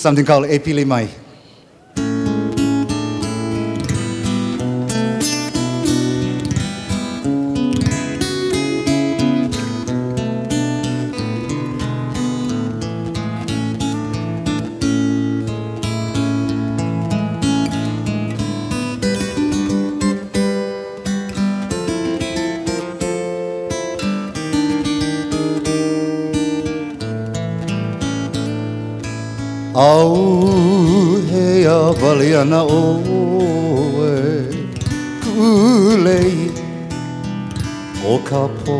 something called Epilimai. Au hea wale ana oe kulei o ka po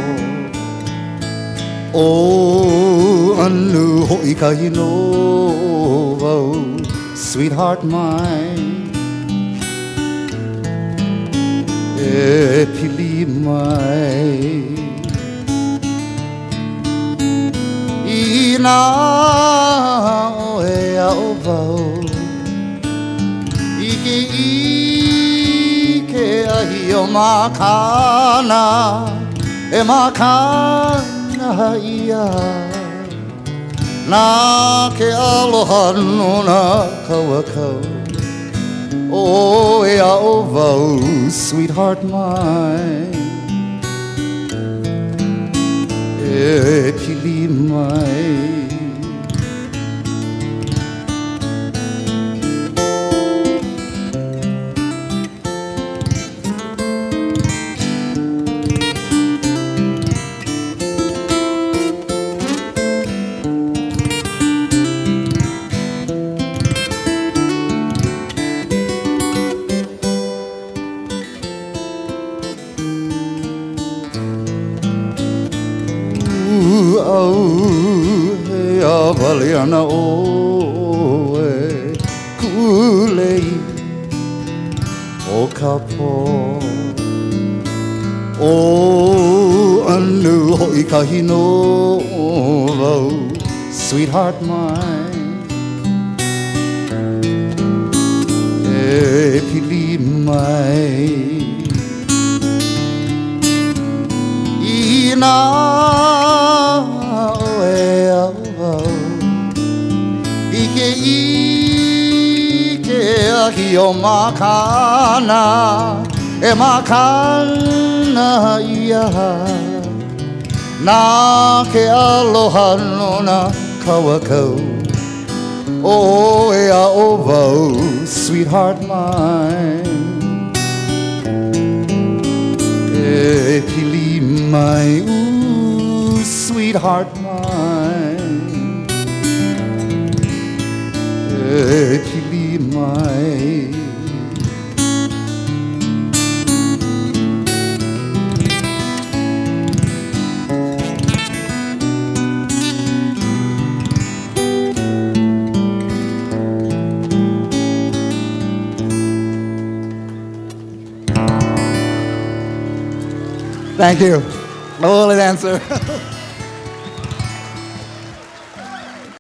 o anu hoi ka hino wau sweetheart mine e pili mai ina o vau ike ahi o makana e makana ia na ke aloha no na kawakau o ea o vau sweetheart mine e pili mai au hea wale ana oe kulei o ka po o anu hoi ka hino wau sweetheart mine e pili mai ina ike ahi o makana e makana ia na ke aloha no na kawakau o ea o vau sweetheart mine e pili mai sweetheart mine e pili mai Thank you. Holy dancer.